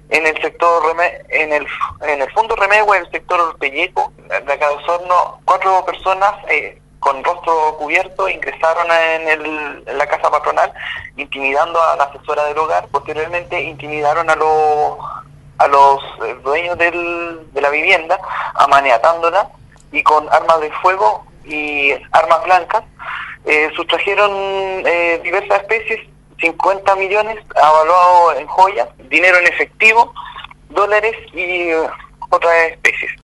en el sector en el fondo Remehue, el sector Pelleco, de acá de Osorno, 4 personas con rostro cubierto ingresaron en la casa patronal, intimidando a la asesora del hogar. Posteriormente intimidaron a los dueños de la vivienda, amaniatándola, y con armas de fuego y armas blancas sustrajeron diversas especies, 50 millones avaluados en joyas, dinero en efectivo, dólares y otras especies.